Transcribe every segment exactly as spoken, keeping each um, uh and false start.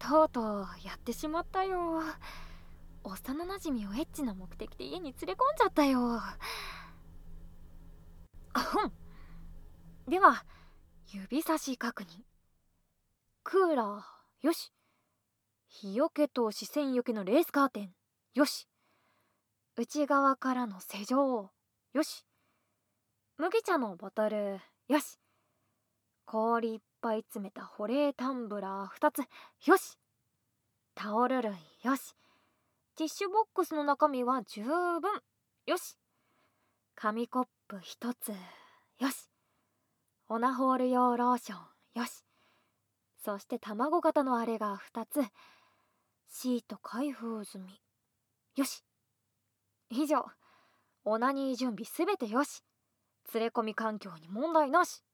とうとうやってしまったよ。幼なじみをエッチな目的で家に連れ込んじゃったよ。あふん。では指差し確認。クーラーよし、日よけと視線よけのレースカーテンよし、内側からの施錠よし、麦茶のボトルよし、氷いっぱい詰めた保冷タンブラーふたつよし、タオル類よし、ティッシュボックスの中身は十分よし、紙コップひとつよし、オナホール用ローションよし、そして卵型のあれがふたつ、シート開封済みよし。以上、オナニー準備すべてよし、連れ込み環境に問題なし。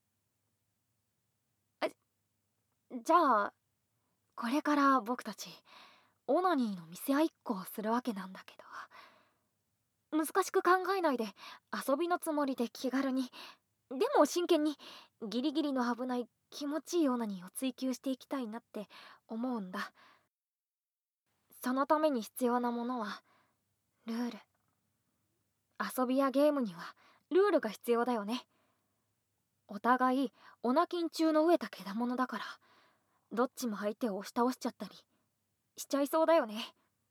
えじゃあこれから僕たちオナニーの見せ合いっこをするわけなんだけど、難しく考えないで遊びのつもりで気軽に、でも真剣にギリギリの危ない気持ちいいオナニーを追求していきたいなって思うんだ。そのために必要なものはルール。遊びやゲームにはルールが必要だよね。お互いオナキン中の飢えた獣だから、どっちも相手を押し倒しちゃったりしちゃいそうだよね。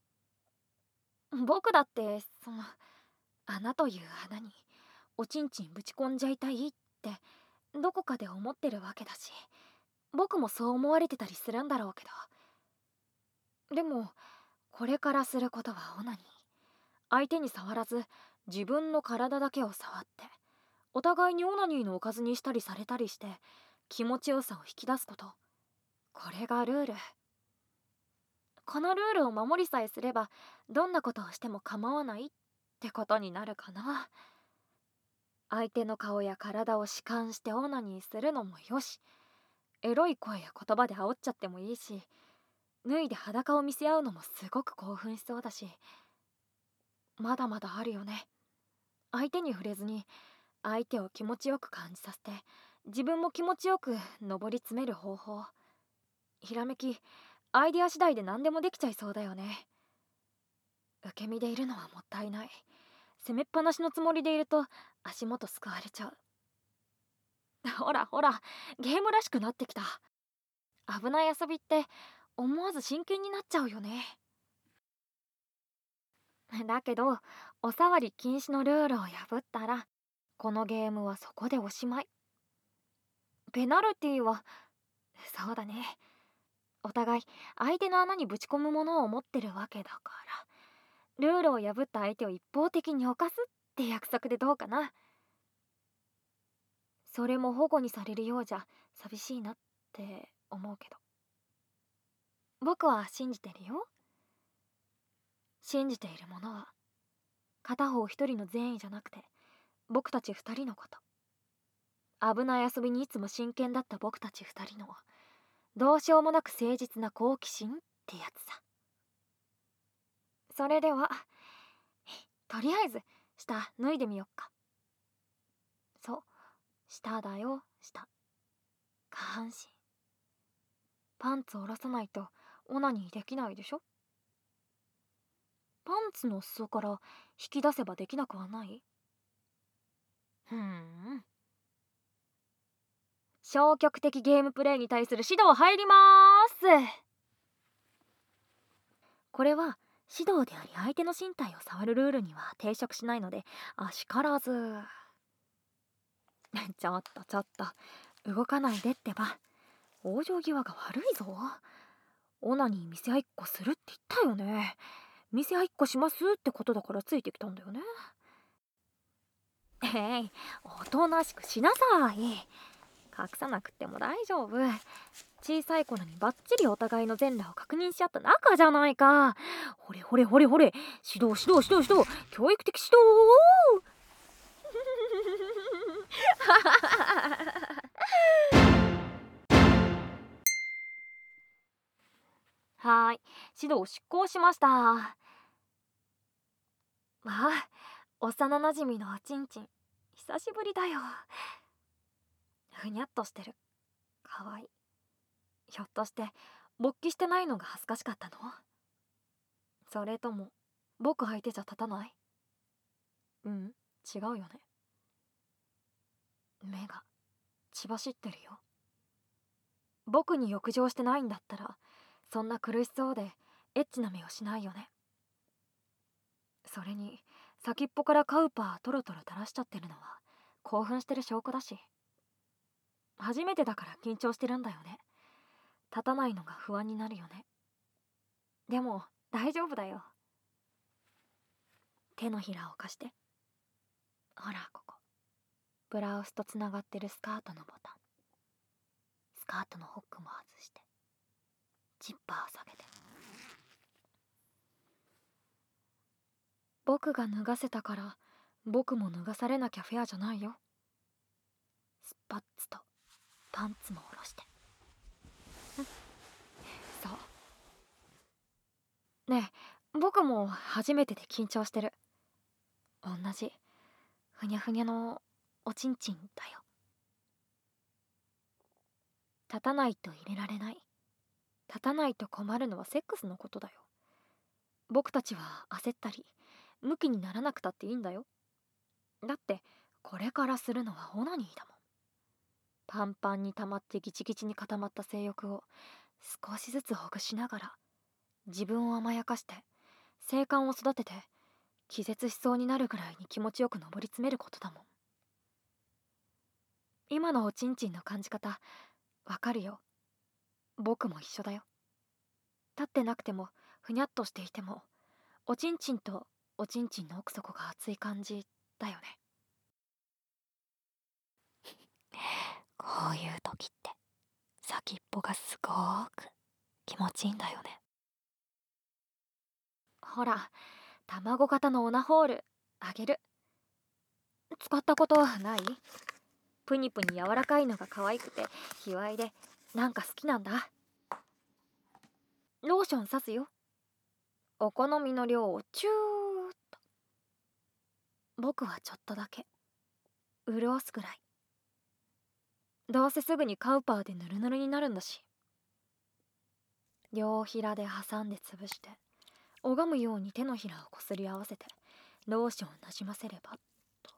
僕だってその穴という穴におちんちんぶち込んじゃいたいってどこかで思ってるわけだし、僕もそう思われてたりするんだろうけど、でもこれからすることはオナニー。相手に触らず自分の体だけを触って、お互いにオナニーのおかずにしたりされたりして気持ちよさを引き出すこと。これがルール。このルールを守りさえすればどんなことをしても構わないってことになるかな。相手の顔や体を弛緩してオナニーするのもよし、エロい声や言葉で煽っちゃってもいいし、脱いで裸を見せ合うのもすごく興奮しそうだし、まだまだあるよね。相手に触れずに相手を気持ちよく感じさせて自分も気持ちよく上り詰める方法。ひらめき、アイデア次第で何でもできちゃいそうだよね。受け身でいるのはもったいない。攻めっぱなしのつもりでいると足元すくわれちゃう。ほらほら、ゲームらしくなってきた。危ない遊びって思わず真剣になっちゃうよね。だけどおさわり禁止のルールを破ったらこのゲームはそこでおしまい。ペナルティーはそうだね、お互い相手の穴にぶち込むものを持ってるわけだから、ルールを破った相手を一方的に犯すって約束でどうかな。それも保護にされるようじゃ寂しいなって思うけど、僕は信じてるよ。信じているものは片方一人の善意じゃなくて僕たち二人のこと。危ない遊びにいつも真剣だった僕たち二人のどうしようもなく誠実な好奇心ってやつさ。それではとりあえず下脱いでみよっか。そう、下だよ、下。下半身。パンツ下ろさないとオナニーできないでしょ。パンツの裾から引き出せばできなくはない。ふーん。消極的ゲームプレイに対する指導入りまーす。これは指導であり相手の身体を触るルールには抵触しないのであしからず。ちょっとちょっと動かないでってば。往生際が悪いぞ。オナニー見せ合いっこするって言ったよね。見せ合いっこしますってことだからついてきたんだよね。へい、おとなしくしなさい。隠さなくても大丈夫。小さい頃にバッチリお互いの全裸を確認し合った仲じゃないか。ほれほれほれほれ、指導指導指導指導、教育的指導。はーい、指導執行しました。わあ、幼なじみのおちんちん久しぶりだよ。ふにゃっとしてる。かわいい。ひょっとして勃起してないのが恥ずかしかったの？それとも僕相手じゃ立たない？うん、違うよね。目が血走ってるよ。僕に浴場してないんだったらそんな苦しそうでエッチな目をしないよね。それに先っぽからカウパートロトロ垂らしちゃってるのは興奮してる証拠だし。初めてだから緊張してるんだよね。立たないのが不安になるよね。でも大丈夫だよ。手のひらを貸して。ほらここ、ブラウスとつながってるスカートのボタン。スカートのホックも外してジッパーを下げて。僕が脱がせたから僕も脱がされなきゃフェアじゃないよ。スパッツとパンツも下ろして。そうねえ、僕も初めてで緊張してる。同じふにゃふにゃのおちんちんだよ。立たないと入れられない。立たないと困るのはセックスのことだよ。僕たちは焦ったりムキにならなくたっていいんだよ。だってこれからするのはオナニーだもん。パンパンに溜まってギチギチに固まった性欲を少しずつほぐしながら、自分を甘やかして性感を育てて気絶しそうになるぐらいに気持ちよく上り詰めることだもん。今のおちんちんの感じ方わかるよ。僕も一緒だよ。立ってなくてもふにゃっとしていてもおちんちんとおちんちんの奥底が熱い感じだよね。こういう時って先っぽがすごーく気持ちいいんだよね。ほら、卵型のオナホールあげる。使ったことない？プニプニ柔らかいのが可愛くて卑猥でなんか好きなんだ。ローション刺すよ。お好みの量をチューっと。僕はちょっとだけ潤すぐらい。どうせすぐにカウパーでヌルヌルになるんだし。両ひらで挟んで潰して拝むように手のひらをこすり合わせてローションをなじませればと。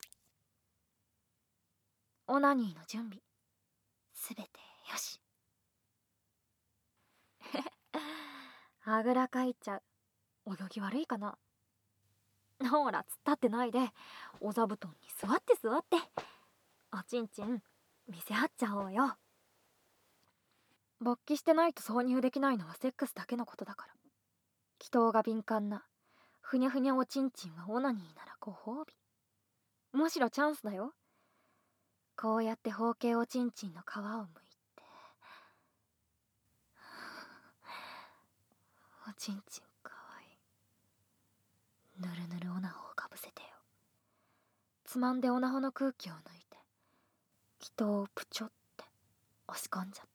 オナニーの準備すべてよし。あぐらかいちゃう。泳ぎ悪いかな。ほら、突っ立ってないでお座布団に座って座って。おちんちん見せ合っちゃおうよ。勃起してないと挿入できないのはセックスだけのことだから。気筒が敏感なふにゃふにゃおちんちんはオナニーならご褒美。むしろチャンスだよ。こうやって包茎おちんちんの皮をむいて、おちんちんかわいい。ぬるぬるオナホをかぶせてよ。つまんでオナホの空気を抜いて気筒をプチョって押し込んじゃって。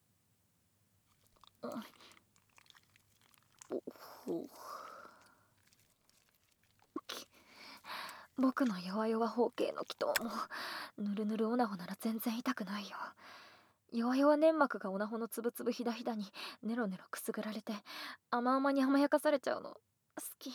僕の弱々包茎の気筒もぬるぬるオナホなら全然痛くないよ。弱々粘膜がオナホのつぶつぶひだひだにネロネロくすぐられて甘々に甘やかされちゃうの好き。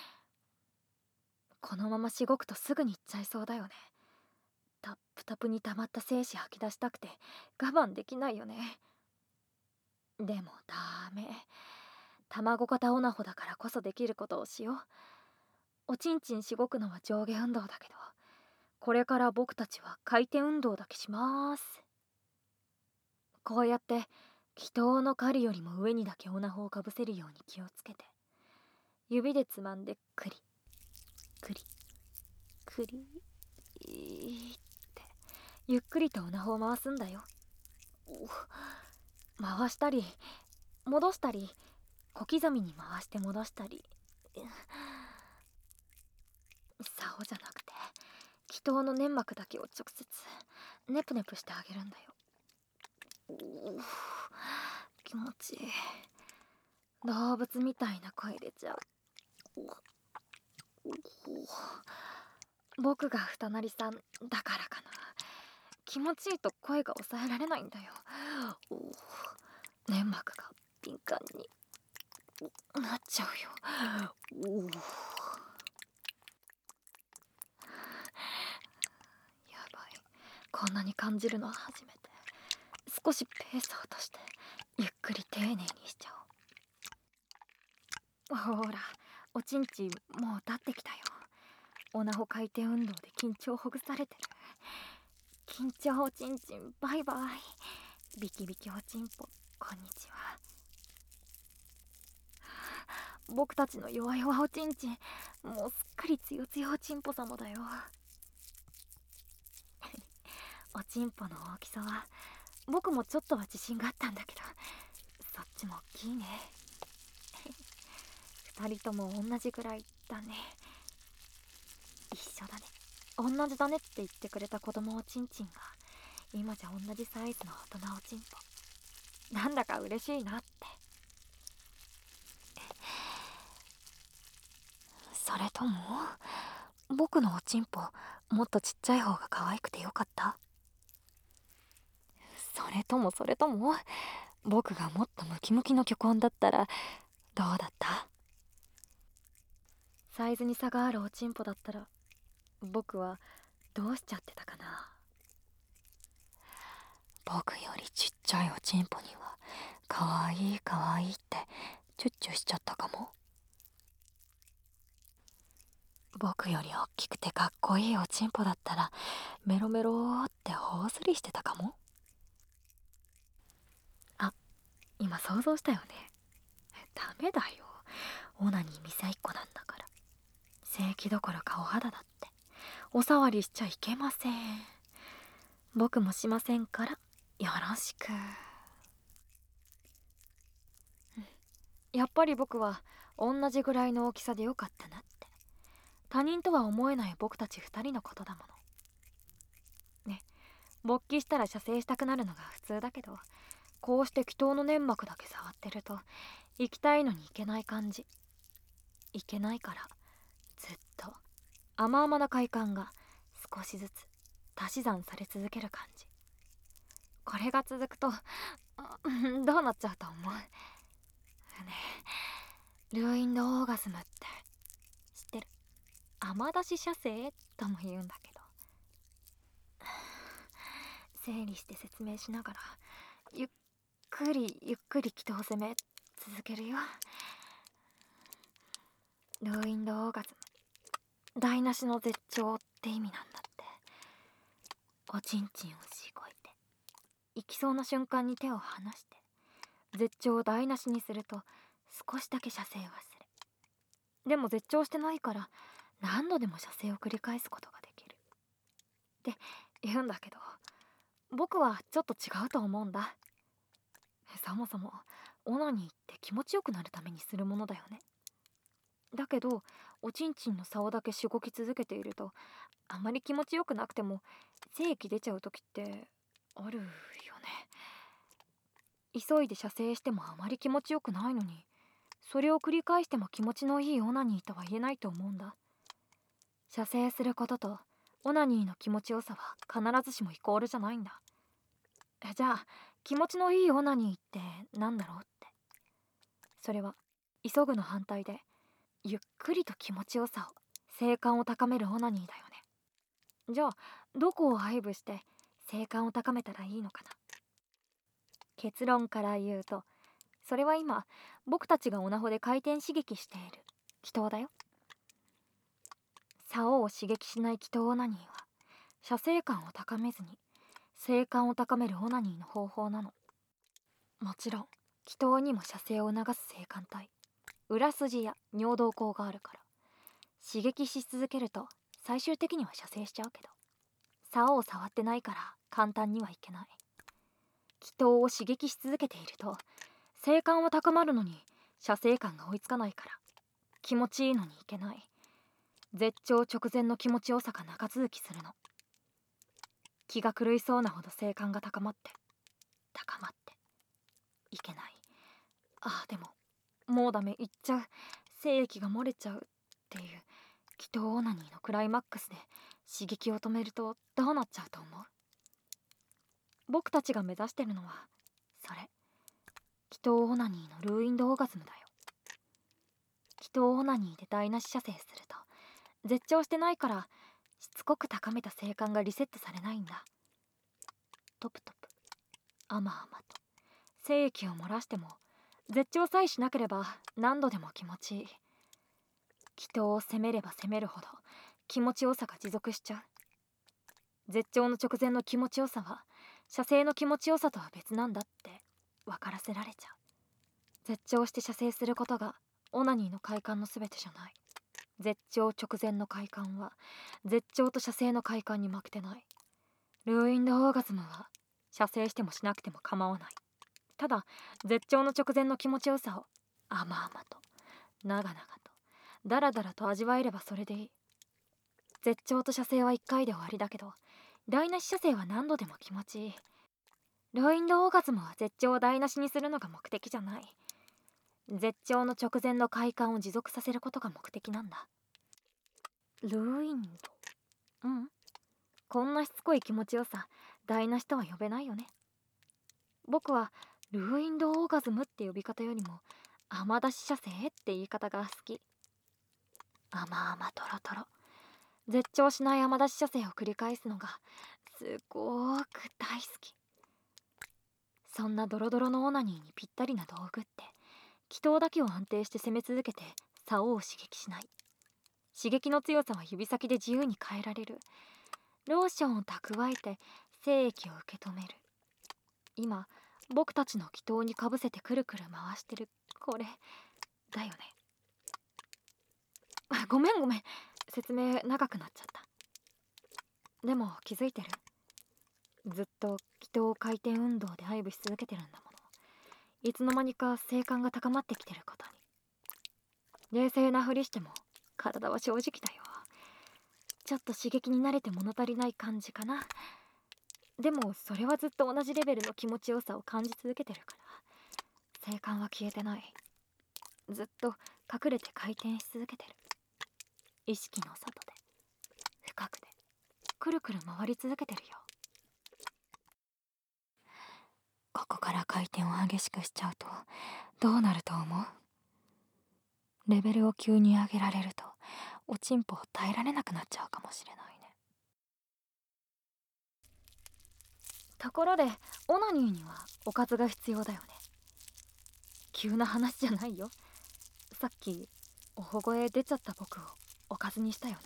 このまましごくとすぐにいっちゃいそうだよね。タップタプに溜まった精子吐き出したくて我慢できないよね。でもダメ。卵型オナホだからこそできることをしよう。おちんちんしごくのは上下運動だけど、これから僕たちは回転運動だけします。こうやって気筒の狩りよりも上にだけオナホをかぶせるように気をつけて、指でつまんでクリクリクリってゆっくりとオナホを回すんだよ。回したり戻したり小刻みに回して戻したり。竿じゃなくて気筒の粘膜だけを直接ネプネプしてあげるんだよ。気持ちいい。動物みたいな声出ちゃう。僕が二成さんだからかな。気持ちいいと声が抑えられないんだよ。 粘膜が敏感になっちゃうよ。おお、やばい、こんなに感じるのは初めて。少しペースを落としてゆっくり丁寧にしちゃおう。ほら、おちんちんもう立ってきたよ。おなほ回転運動で緊張ほぐされてる。緊張おちんちんバイバイ。ビキビキおちんぽこんにちは。僕たちの弱々おちんちんもうすっかりつよつよおちんぽ様だよ。おちんぽの大きさは僕もちょっとは自信があったんだけど、そっちも大きいね。二人とも同じぐらいだね。一緒だね、同じだねって言ってくれた子供おちんちんが今じゃ同じサイズの大人おちんぽ。なんだか嬉しいなって。それとも僕のおちんぽもっとちっちゃい方が可愛くてよかった？それともそれとも僕がもっとムキムキの巨根だったらどうだった？サイズに差があるおちんぽだったら僕はどうしちゃってたかな。僕よりちっちゃいおちんぽにはかわいいかわいいってチュッチュしちゃったかも。僕より大きくてかっこいいおちんぽだったらメロメローって頬ずりしてたかも。あ、今想像したよね。ダメだよ、オナニー店一個なんだから。正規どころかお肌だってお触りしちゃいけません。僕もしませんからよろしく。やっぱり僕は同じぐらいの大きさでよかったなって。他人とは思えない僕たち二人のことだものね。勃起したら射精したくなるのが普通だけど、こうして気筒の粘膜だけ触ってると行きたいのに行けない感じ。行けないからずっと甘々な快感が少しずつ足し算され続ける感じ。これが続くとどうなっちゃうと思う？ねえ、ルーインドオーガズムって知ってる？甘出し射精とも言うんだけど、整理して説明しながらゆっくりゆっくり気筒攻め続けるよ。ルーインドオーガズム、台無しの絶頂って意味なんだって。おちんちんをしごいて行きそうな瞬間に手を離して絶頂を台無しにすると少しだけ射精忘れ。でも絶頂してないから何度でも射精を繰り返すことができるって言うんだけど、僕はちょっと違うと思うんだ。そもそもオナニーって気持ちよくなるためにするものだよね。だけどおちんちんの竿だけしごき続けているとあまり気持ちよくなくても精液出ちゃう時ってあるよね。急いで射精してもあまり気持ちよくないのに、それを繰り返しても気持ちのいいオナニーとは言えないと思うんだ。射精することとオナニーの気持ちよさは必ずしもイコールじゃないんだ。じゃあ気持ちのいいオナニーってなんだろうって。それは急ぐの反対でゆっくりと気持ちよさを、性感を高めるオナニーだよね。じゃあどこを愛撫して性感を高めたらいいのかな。結論から言うと、それは今僕たちがオナホで回転刺激している気筒だよ。竿を刺激しない気筒オナニーは射精感を高めずに性感を高めるオナニーの方法なの。もちろん気筒にも射精を促す性感帯、裏筋や尿道口があるから刺激し続けると最終的には射精しちゃうけど、竿を触ってないから簡単にはいけない。気筒を刺激し続けていると性感は高まるのに射精感が追いつかないから気持ちいいのにいけない。絶頂直前の気持ちよさが長続きするの。気が狂いそうなほど性感が高まって高まっていけない。ああでももうダメ、言っちゃう、精液が漏れちゃうっていう気筒オナニーのクライマックスで刺激を止めるとどうなっちゃうと思う？僕たちが目指してるのはそれ。 祷オナニーのルーインドオーガズムだよ。祈祷オナニーで台無し射精すると絶頂してないからしつこく高めた性感がリセットされないんだ。トプトプあまあまと精液を漏らしても絶頂さえしなければ何度でも気持ちいい。祈祷を責めれば責めるほど気持ちよさが持続しちゃう。絶頂の直前の気持ちよさは射精の気持ちよさとは別なんだって分からせられちゃう。絶頂して射精することがオナニーの快感の全てじゃない。絶頂直前の快感は絶頂と射精の快感に負けてない。ルーインドオーガズムは射精してもしなくても構わない。ただ絶頂の直前の気持ちよさを甘々と長々とダラダラと味わえればそれでいい。絶頂と射精はいっかいで終わりだけど台無し射精は何度でも気持ちいい。ルーインドオーガズムは絶頂を台無しにするのが目的じゃない。絶頂の直前の快感を持続させることが目的なんだ。ルーインド、うん、こんなしつこい気持ちよさ台無しとは呼べないよね。僕はルーインドオーガズムって呼び方よりも甘出し射精って言い方が好き。甘々トロトロ絶頂しない甘出し射精を繰り返すのがすごーく大好き。そんなドロドロのオナニーにぴったりな道具って祈祷だけを安定して攻め続けて竿を刺激しない。刺激の強さは指先で自由に変えられる。ローションを蓄えて精液を受け止める。今僕たちの祈祷にかぶせてくるくる回してるこれだよね。あ、ごめんごめん、説明長くなっちゃった。でも気づいてる？ずっと祈祷回転運動で愛撫し続けてるんだもの。いつの間にか性感が高まってきてることに。冷静なふりしても体は正直だよ。ちょっと刺激に慣れて物足りない感じかな。でもそれはずっと同じレベルの気持ちよさを感じ続けてるから性感は消えてない。ずっと隠れて回転し続けてる。意識の外で深くでくるくる回り続けてるよ。ここから回転を激しくしちゃうとどうなると思う？レベルを急に上げられるとおちんぽを耐えられなくなっちゃうかもしれないね。ところでオナニーにはおかずが必要だよね。急な話じゃないよ。さっきおほ声出ちゃった僕をおかずにしたよね。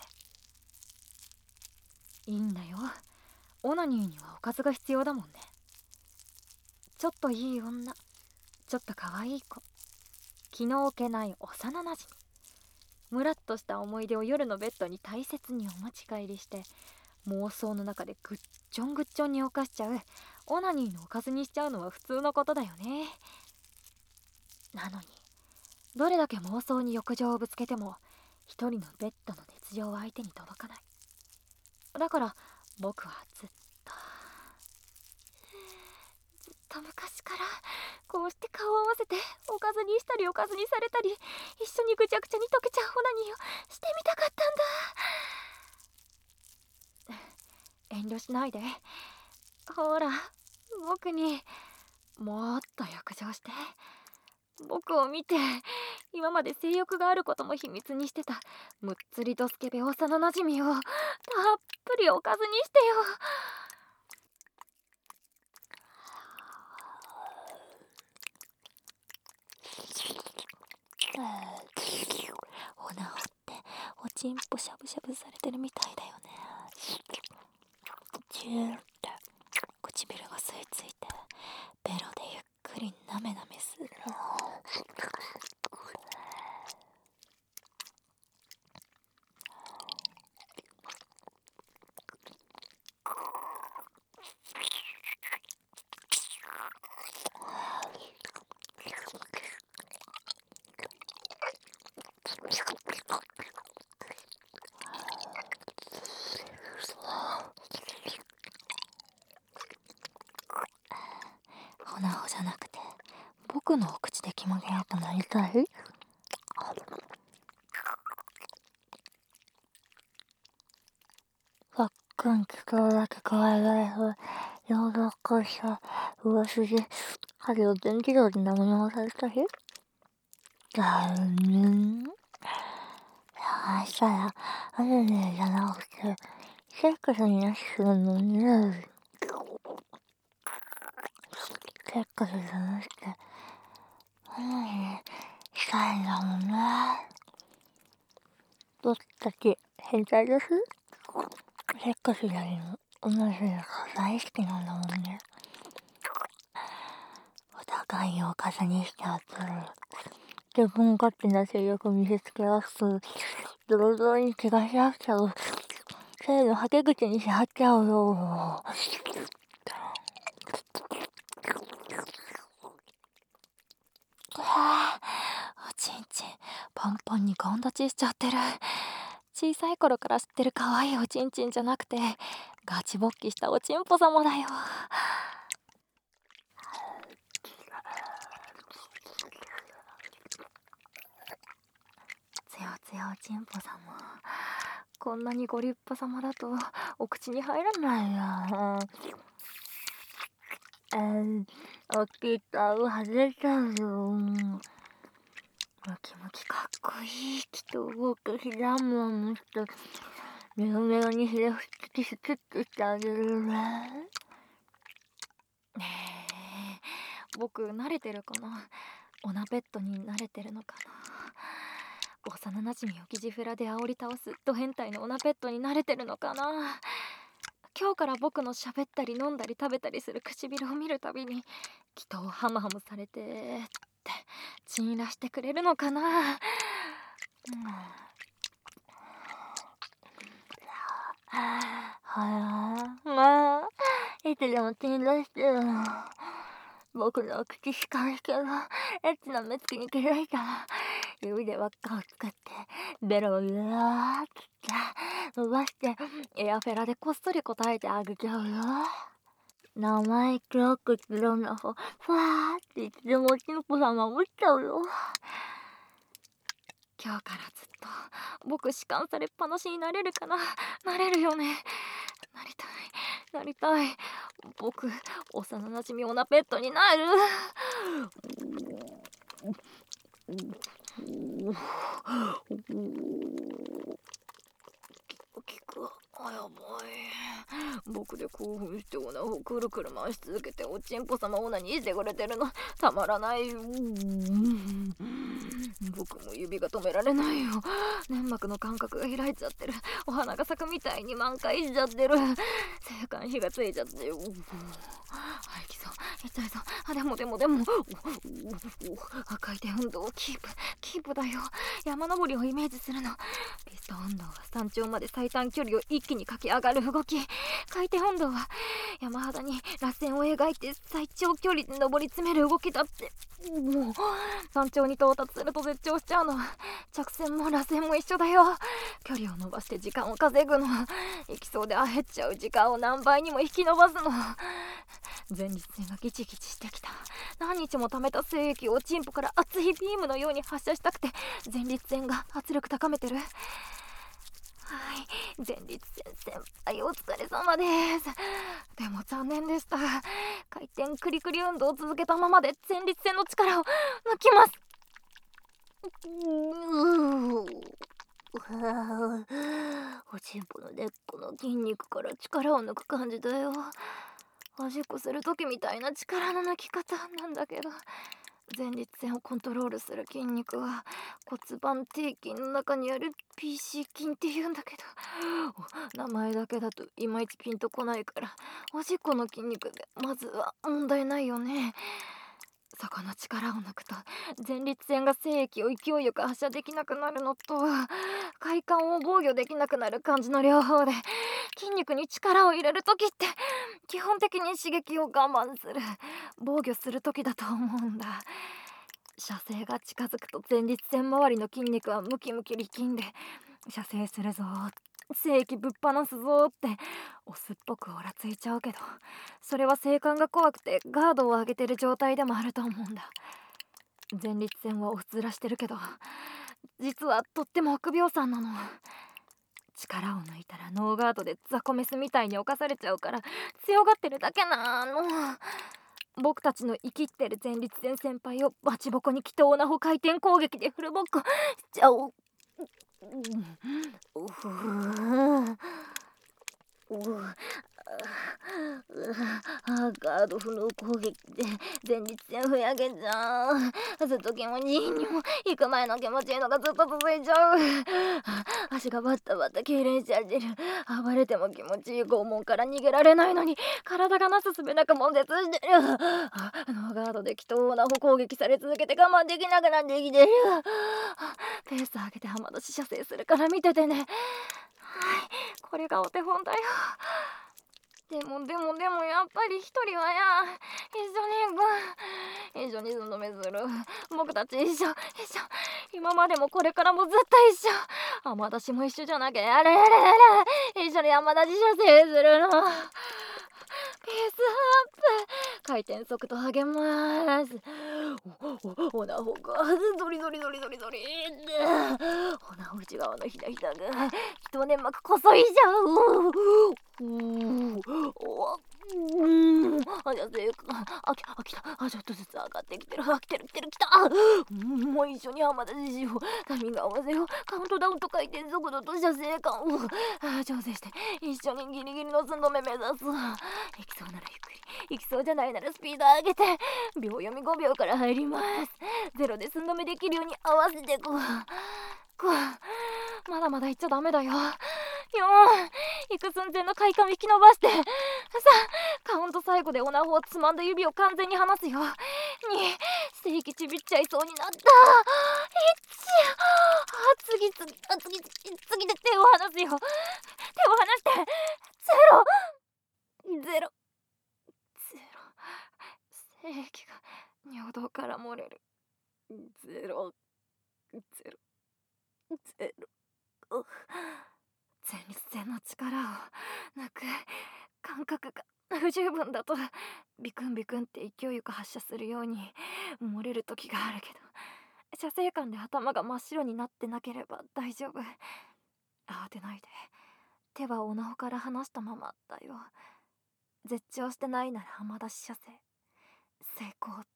いいんだよ、オナニーにはおかずが必要だもんね。ちょっといい女、ちょっとかわいい子、気の置けない幼なじみ、ムラっとした思い出を夜のベッドに大切にお持ち帰りして妄想の中でぐっちょんぐっちょんに犯しちゃうオナニーのおかずにしちゃうのは普通のことだよね。なのにどれだけ妄想に欲情をぶつけても一人のベッドの熱情は相手に届かない。だから僕はずっとずっと昔からこうして顔を合わせておかずにしたりおかずにされたり一緒にぐちゃぐちゃに溶けちゃうオナニーをしてみたかったんだ。遠慮しないで。ほら僕にもっと欲情して。僕を見て今まで性欲があることも秘密にしてたむっつりとスケベ幼なじみをたっぷりおかずにしてよ。おなほっておちんぽしゃぶしゃぶされてるみたいだよね。ジューって唇が吸い付いてベロでゆっくりなめなめする。おなほじゃなくて僕のお口で気持ちよくなりたい？さっくん聞こえだけ可愛がらず、よろこしゃ、上筋、 針を電気道で生直された日だね。そしたらアニメじゃなくてセックスになってするのね。セックスじゃなくてアニメしたいんだもんね。どっちたち変態です？セックスよりも同じのが大好きなんだもんね。お互いを重ねしちゃうと自分勝手な性欲を見せつけ出すとドロドロに怪我し合っちゃう。性のはけ口にしはっちゃうよ。 おちんちんパンパンにガン立ちしちゃってる。小さい頃から知ってる可愛いおちんちんじゃなくてガチ勃起したおちんぽ様だよ。つよつよおちんぽ様、こんなにご立派様だとお口に入らないよ。 えー、おきたう外れちゃうよ。 ムキムキかっこいい。 きっと動くひらもんしてメロメロにひれ伏しキスキュッとしてあげるね。 ねえ、僕慣れてるかな。オナペットに慣れてるのかな。幼なじみをキジフラで煽り倒すド変態のオナペットに慣れてるのかな。今日から僕の喋ったり飲んだり食べたりする唇を見るたびにきっとハムハムされてってチンらしてくれるのかな。うん、 はやまあいつでもチンらしてよ。僕の口しかしけどエッチな目つきに気づいたら指で輪っかを作ってベロをゆらーっつって伸ばしてエアフェラでこっそり答えてあげちゃうよ。 生意気よく白の方ふわーっていつでもおちんぽさん守っちゃうよ。 今日からずっと僕弛緩されっぱなしになれるかな。なれるよね。なりたいなりたい。僕幼なじみオナペットになる。キクあ、やばい。僕で興奮してオナをくるくる回し続けておちんぽ様オナにしてくれてるのたまらないよ。僕も指が止められないよ。粘膜の感覚が開いちゃってる。お花が咲くみたいに満開しちゃってる。性感火がついちゃってよ。あ、いきそう、痛いぞ。あ、でもでもでも回転運動をキープキープだよ。山登りをイメージするの。ピスト運動は山頂まで最短距離を一気に駆け上がる動き。回転運動は山肌に螺旋を描いて最長距離で登り詰める動きだって。もう山頂に到達すると絶頂しちゃうの。着線も螺旋も一緒だよ。距離を伸ばして時間を稼ぐの。行きそうであへっちゃう時間を何倍にも引き伸ばすの。前立腺がギチギチしてきた。何日も溜めた精液をおちんぽから熱いビームのように発射したくて前立腺が圧力高めてる。はい、前立腺先輩お疲れ様です。でも残念でした。回転クリクリ運動を続けたままで前立腺の力を抜きます。 おちんぽの根っこの筋肉から力を抜く感じだよ。 おしっこする時みたいな力の抜き方なんだけど、前立腺をコントロールする筋肉は骨盤底筋の中にある ピーシー 筋っていうんだけど、名前だけだといまいちピンとこないからおしっこの筋肉でまずは問題ないよね。そこの力を抜くと前立腺が精液を勢いよく発射できなくなるのと快感を防御できなくなる感じの両方で、筋肉に力を入れる時って基本的に刺激を我慢する、防御する時だと思うんだ。射精が近づくと前立腺周りの筋肉はムキムキ力んで射精するぞ、精液ぶっ放すぞってオスっぽくオラついちゃうけど、それは性感が怖くてガードを上げてる状態でもあると思うんだ。前立腺はオス面してるけど実はとっても臆病さんなの。力を抜いたらノーガードでザコメスみたいに侵されちゃうから強がってるだけなの。 僕たちの生きってる前立腺先輩をバチボコに祈祷なほ回転攻撃でフルボッコしちゃおう。うふううあガードフの攻撃で前立腺ふやけちゃう。ずっと気持ちいいにも行く前の気持ちいいのがずっと続いちゃう。足がバッタバタ痙攣しちゃってる。暴れても気持ちいい拷問から逃げられないのに体がなすすべなく悶絶してる。ノーガードで祈祷なほ攻撃され続けて我慢できなくなってきてる。ペース上げて浜田し射精するから見ててね。はい、これがお手本だよ。でもでもでもやっぱり一人はや一緒に行く。一緒に寸止めする。僕たち一緒一緒。今までもこれからもずっと一緒。浜田氏も一緒じゃなきゃやれやれやれ。一緒に浜田氏射精するの。ペースアップ。回転速度上げます。おおおなほがドリドリドリドリドリっておなほ内側のひだひだが人粘膜こそいじゃう。うおうんあじゃあせあきあきたあちょっとずつ上がってきてるあ来てる来てる来た。もう一緒に浜田しよう。タイミング合わせよう。カウントダウンと回転速度と射精感を調整して一緒にギリギリの寸止め目指す。行きそうならゆっくり行きそうじゃないならスピード上げて秒読みごびょうから入ります。ゼロで寸止めできるように合わせてこうこうまだまだ行っちゃダメだよ。よん行く寸前の快感を引き伸ばしてさカウント最後でオナホをつまんで指を完全に離すよ。に正規ちびっちゃいそうになった。いちあ次次あ次次次で手を離すよ。手を離してゼロゼロゼロ精液が尿道から漏れる。ゼロゼロゼロ前立腺の力を抜く感覚が不十分だとビクンビクンって勢いよく発射するように漏れる時があるけど射精感で頭が真っ白になってなければ大丈夫。慌てないで手はおなほから離したままだよ。絶頂してないなら浜田射精成功だ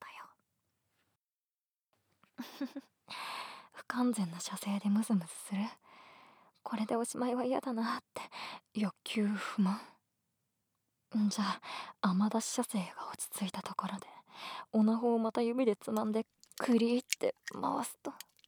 よ。不完全な射精でムズムズする。これでおしまいは嫌だなって欲求不満。じゃあ雨出し射精が落ち着いたところでオナホをまた指でつまんでクリーって回すと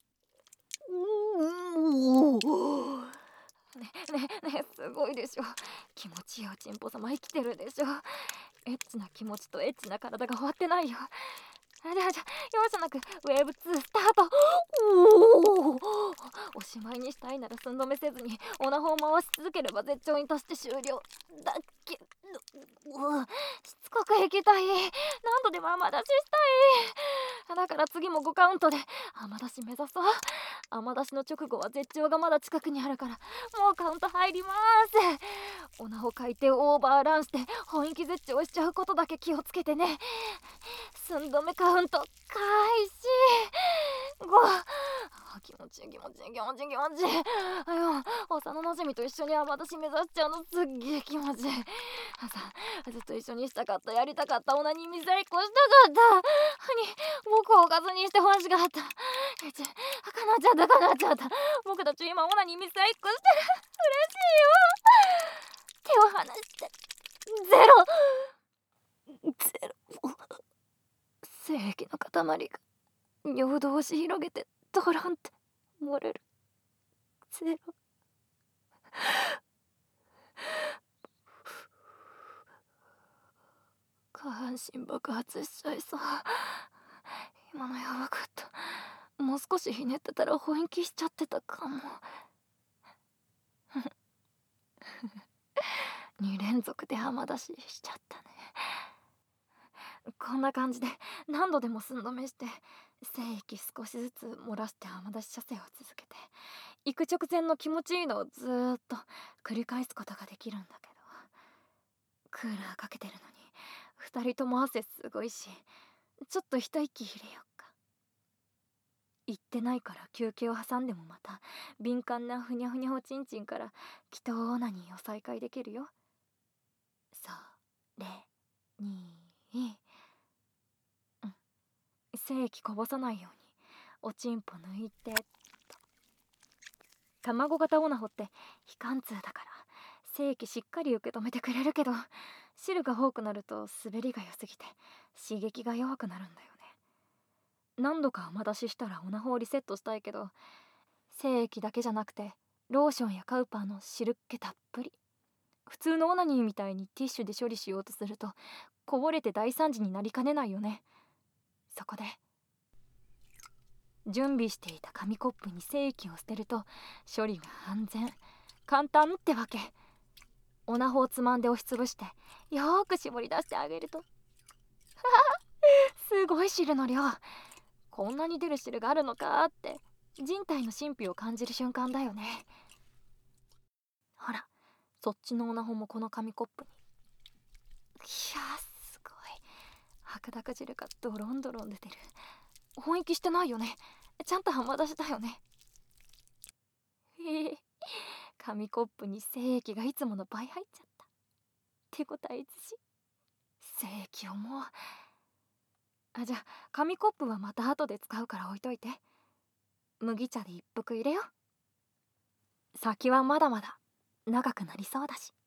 ねねねすごいでしょ。気持ちいいおちんぽ様生きてるでしょ。エッチな気持ちとエッチな体が終わってないよ。じゃあじゃあ容赦なくウェーブツースタート。おおおしまいにしたいなら寸止めせずにオナホを回し続ければ絶頂に達して終了だけどしつこく行きたい。何度でも雨出ししたい。だから次もごカウントで雨出し目指そう。雨出しの直後は絶頂がまだ近くにあるからもうカウント入ります。オナホ回転オーバーランして本域絶頂しちゃうことだけ気をつけてね。寸止めカウント開始。ご気持ちいい気持ちいい気持ちいい気持ちいい。あよ幼なじみと一緒に雨出し目指しちゃうのすっげえ気持ちいい。さずっと一緒にしたかったやりたかったオナニー見せっこしたかった。に僕をおかずにしてほしかった。えちかなっちゃったかなっちゃった。僕たち今オナニー見せっこしてる。嬉しいよ。手を離してゼロゼロ精液の塊が尿道を押し広げてドロンって漏れる。ゼロ下半身爆発しちゃいそう。今のやばかった。もう少しひねってたら本気しちゃってたかも。に連続で雨出ししちゃったね。こんな感じで何度でも寸止めして精液少しずつ漏らして雨出し射精を続けて行く直前の気持ちいいのをずーっと繰り返すことができるんだけど、クーラーかけてるのにふたりとも汗すごいしちょっと一息入れよっか。行ってないから休憩を挟んでもまた敏感なふにゃふにゃおちんちんから祈祷オナニーを再開できるよ。それに精液こぼさないようにおちんぽ抜いてっと。卵型オナホって非貫通だから精液しっかり受け止めてくれるけど、汁が多くなると滑りが良すぎて刺激が弱くなるんだよね。何度か甘出ししたらオナホをリセットしたいけど、精液だけじゃなくてローションやカウパーの汁っ気たっぷり、普通のオナニーみたいにティッシュで処理しようとするとこぼれて大惨事になりかねないよね。そこで準備していた紙コップに精液を捨てると処理が安全簡単ってわけ。オナホをつまんで押しつぶしてよーく絞り出してあげるとすごい汁の量。こんなに出る汁があるのかって人体の神秘を感じる瞬間だよね。ほら、そっちのオナホもこの紙コップに。いやー、すごい白濁汁がドロンドロン出てる。本息してないよね。ちゃんと浜出しだよね。へえ、紙コップに精液がいつもの倍入っちゃった。手応えいつし。精液をもう。あ、じゃあ紙コップはまた後で使うから置いといて。麦茶で一服入れよう。先はまだまだ長くなりそうだし。